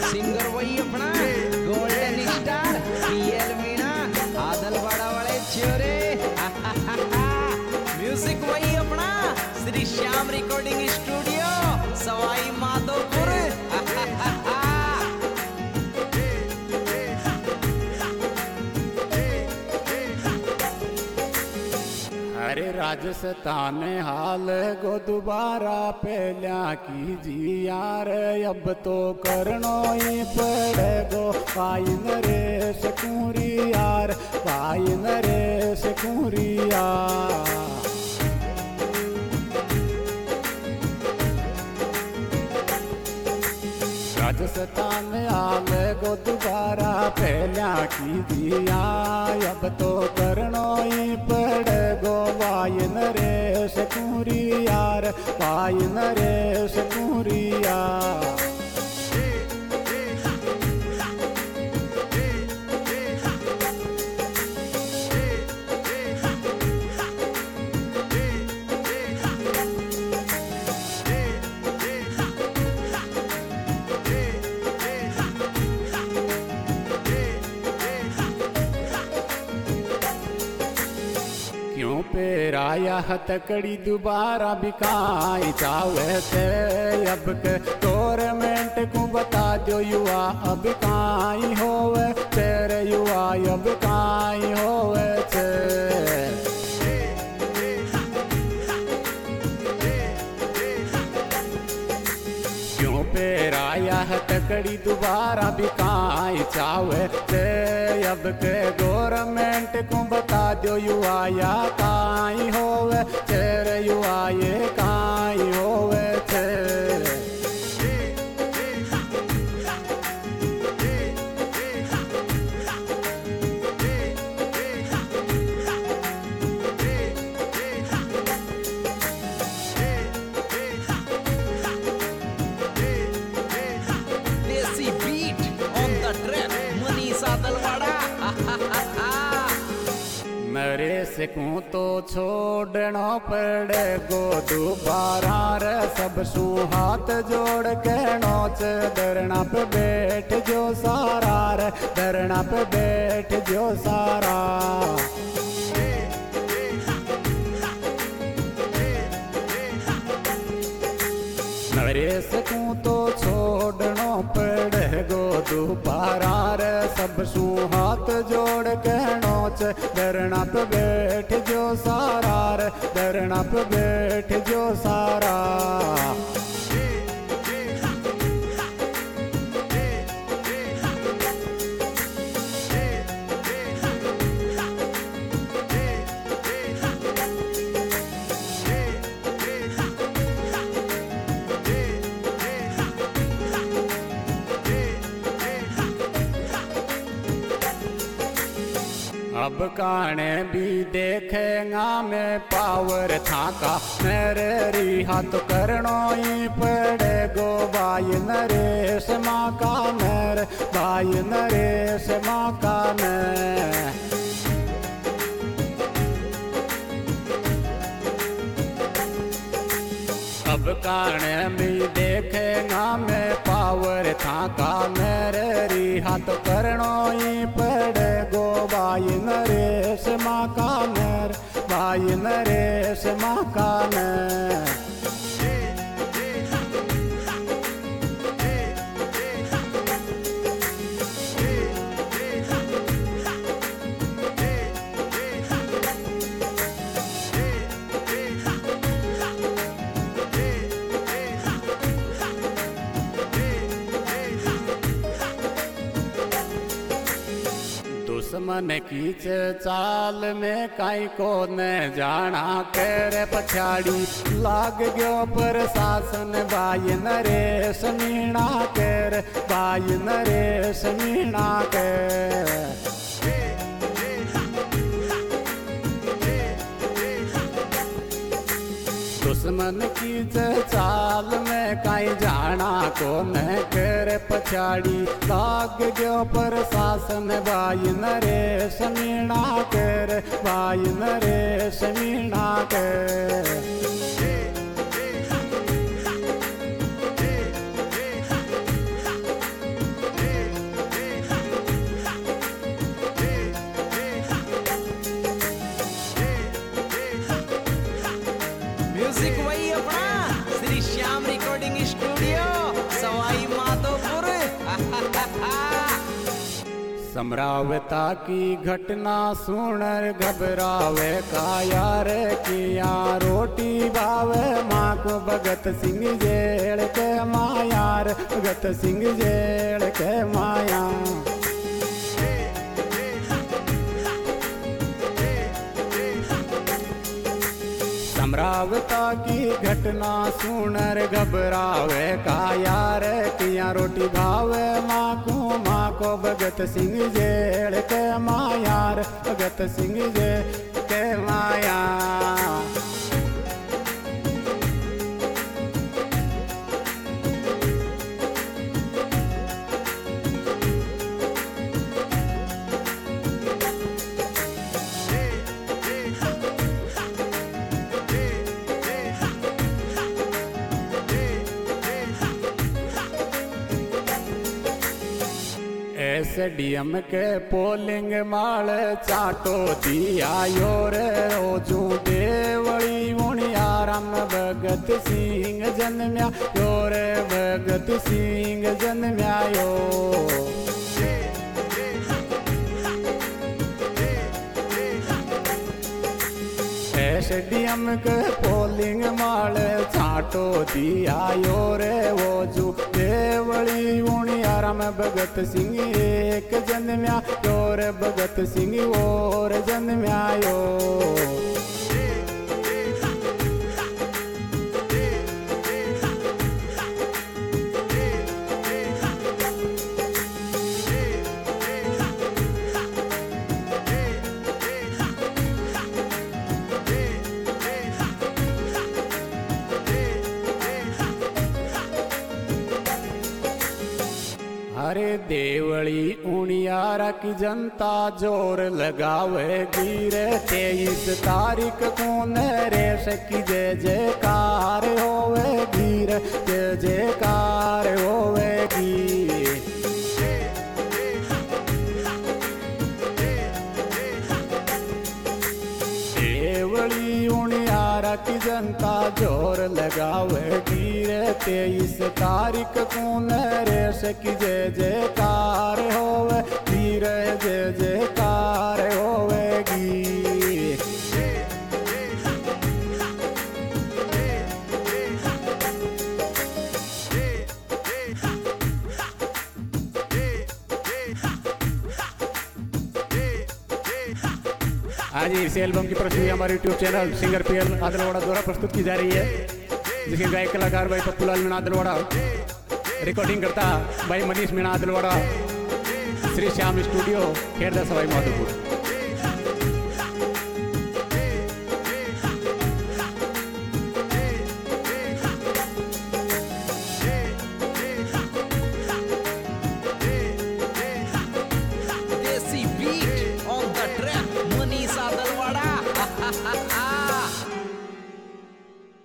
Singer वही अपना golden star PL Meena Adalwada वाले चोरे म्यूजिक वही अपना श्री श्याम रिकॉर्डिंग स्टूडियो सवाई माधोपुर। अरे राजस्थान हाल गो दोबारा पहला कीजिए यार, अब तो करनो ही पड़े गो भाई नरेश कुंवरी यार, भाई नरेश कुंवरी यार। राजस्थान हाल गो दोबारा पहला कीजिया, अब तो करनो ही पड़े गो भाई नरेश कुंवरी यार, भाई नरेश कुंवरी यार। क्यों पेराया हथकड़ी दोबारा बिकाई चावे थे, अब के गवर्नमेंट को बता दो युवा अब काई होवे तेरे युवा अब काई होवे थे। क्यों पेराया हथकड़ी दोबारा बिकाई चावे थे, अब के गवर्नमेंट को बता दो युवा या काई होवे तेरे युवा ये काई होवे थे। नरेश को तो छोड़ना पड़े गो दोबारा रे, सब सू हाथ जोड़ के नोच धरना पे बैठ जो सारा रे, धरना पे बैठ जो सारा। नरेश को तो छोड़ना पड़े गो दोबारा रे, सब सू हाथ जोड़ के नोच धरना पे बैठ जो सारा रे, धरना पे बैठ जो सारा। अब काने भी देखेगा मैं पावर थाका, मेरे रिहा तो करनो ही पड़े गो भाई नरेश माँ का मेरे, भाई नरेश माँ का मैं। अब काने भी देखेगा मैं पावर थाका, मेरे रिहा तो करनो ही पड़े गो भाई नरेश माँ का मेरे, भाई नरेश माँ का मैं। दुश्मन की चाल में काई को न जाना, करे पछाड़ी लाग गयो प्रशासन भाई नरेश मीणा कर, भाई नरेश मीणा कर। दुश्मन की चाल में काई जाना को न करे पछाड़ी, लाग गयो प्रशासन भाई नरेश मीणा कर, भाई नरेश मीणा कर। समरावता की घटना सुनर घबरावे का यार किया रोटी भावे माँ को भगत सिंह जेल के मायार भगत सिंह जेल के माया। समरावता की घटना सुनर घबरावे का यार किया रोटी भावे माँ को भगत सिंह जेल के मायार भगत सिंह जेल के माया। एसडीएम के पोलिंग माल चाटो दिया योर रोजू देवड़ी मुनियाराम भगत सिंह जन्म्या योर भगत सिंह जन्म्या यो। एसडीएम के पोलिंग माल छाटो दिया योर वोजू देवड़ी उनियाराम भगत सिंह एक जन्म्या योर भगत सिंह और जन्म्या यो। अरे देवड़ी उनियारा की जनता जोर लगावेगी रे 23 तारीख को नरेश की जय जयकार होवेगी रे जय जयकार होवेगी। देवड़ी उनियारा की जनता जोर लगावेगी रे 23 तारीख को नरेश की जय जयकार होवे वीर जय जयकार होवेगी। आज इस एल्बम की प्रस्तुति हमारे YouTube channel singer PL Adalwada द्वारा प्रस्तुत की जा रही है, जिसके गायक कलाकार भाई पप्पूलाल मीणा आदलवाड़ा, रिकॉर्डिंग करता भाई मनीष मीणा आदलवाड़ा, श्री श्याम स्टूडियो खेड़दा सवाई माधोपुर।